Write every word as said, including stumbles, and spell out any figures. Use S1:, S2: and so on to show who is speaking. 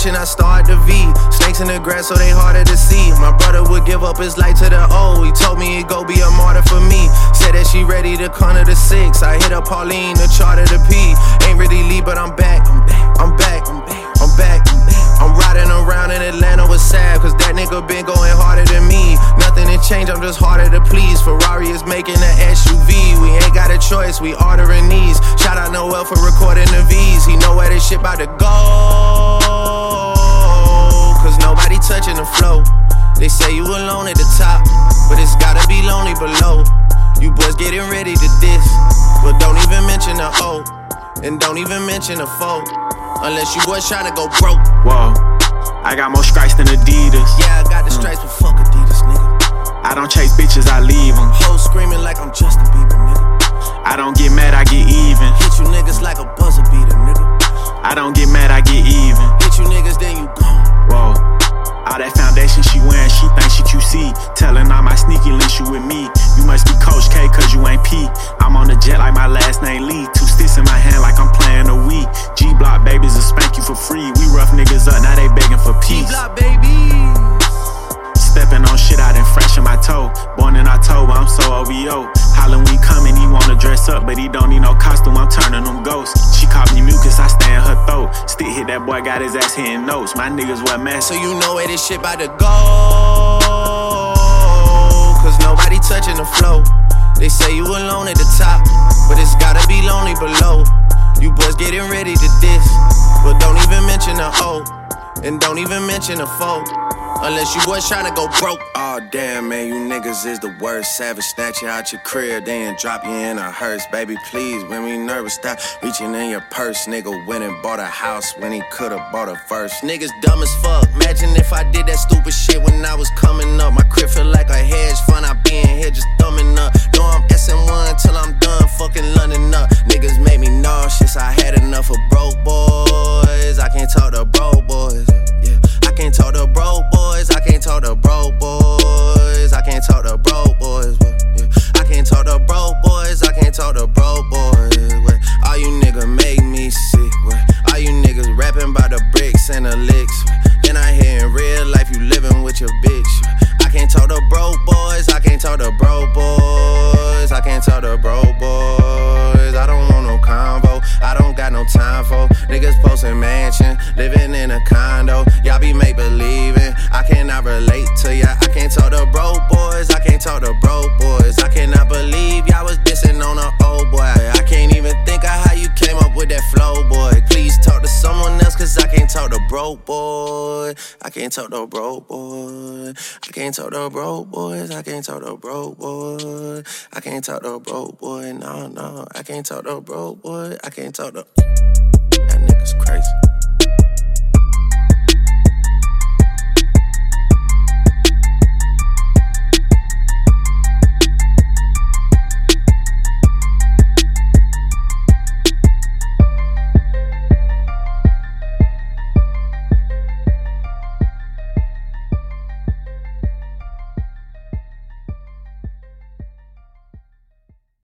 S1: watching, I start to V. Snakes in the grass, so they harder to see. My brother would give up his life to the O. He told me he'd go be a martyr for me. Said that she ready to corner the six. I hit up Pauline, the chart of the P. Ain't really leave, but I'm back. I'm back. I'm back. I'm back. I'm back. I'm riding around in Atlanta with Sav, cause that nigga been going harder than me. Nothing to change, I'm just harder to please. Ferrari is making an S U V. We ain't got a choice, we ordering these. Shout out Noel for recording the V's. He know where this shit about to go, cause nobody touching the flow. They say you alone at the top, but it's gotta be lonely below. You boys getting ready to diss, but don't even mention the O, and don't even mention the foe, unless you boys tryna go broke.
S2: Whoa, I got more stripes than Adidas.
S1: Yeah, I got the stripes, but fuck Adidas, nigga.
S2: I don't chase bitches, I leave them.
S1: Hoes screaming like I'm Justin Bieber, nigga.
S2: I don't get mad, I get even.
S1: Hit you niggas like a buzzer beater, nigga.
S2: I don't get mad, I get even.
S1: Hit you niggas, then you gone.
S2: Whoa, all that foundation she wearing, she thinks she Q C. Telling all my sneaky links you with me. You must be Coach K, cause you ain't P. I'm on the jet like my last name Lee. Two sticks in my hand like I'm playing a Wii. G-Block babies will spank you for free. We rough niggas up, now they begging for peace.
S1: G-Block babies.
S2: Stepping on shit, I done freshen my toe. Born in October, I'm so O V O. Halloween coming, he wanna dress up, but he don't need no costume, I'm turning them ghosts. She called me mucus, I stay in her throat. Stick hit that boy, got his ass hitting notes. My niggas wear masks,
S1: so you know where this shit about to go, cause nobody touching the flow. They say you alone at the top, but it's gotta be lonely below. You boys getting ready to diss, but don't even mention the O, and don't even mention the foe, unless you boys tryna go broke. Aw, oh, damn, man, you niggas is the worst. Savage snatch you out your crib, then drop you in a hearse. Baby, please, when we nervous, stop reaching in your purse. Nigga went and bought a house when he could've bought a verse. Niggas dumb as fuck. Imagine if I did that stupid shit when I was coming up. My crib feel like a hedge fund, I be in here just thumbing up. Know I'm S M one till I'm done fucking London up. Niggas make me nauseous, I had enough of broke boys. I can't talk to broke boys, yeah. I can't talk to broke boys, I can't talk to broke boys, I can't talk to broke boys, yeah. I can't talk to broke boys, I can't talk to broke boys, well, all you niggas make me sick, well, all you niggas rapping by the bricks and the licks, well, then I hear in real life you living with your bitch, I can't talk to broke boys, I can't talk to broke boys, I can't talk to broke boys, I don't want no convo, I don't got no time for niggas posting mansion, living in a condo, y'all be make believing, I cannot relate to ya, I can't talk to broke boys, I can't talk to broke boys, I cannot believe y'all was dissing on a old boy, I can't even think of how you came up with that flow, boy, please talk to someone else, cause I can't talk to broke boy, I can't talk to broke boy, I can't talk to broke boys, I can't talk to broke boy, I can't talk to broke boy, no, no, I can't talk to broke boy, I can't talk to, that nigga's crazy.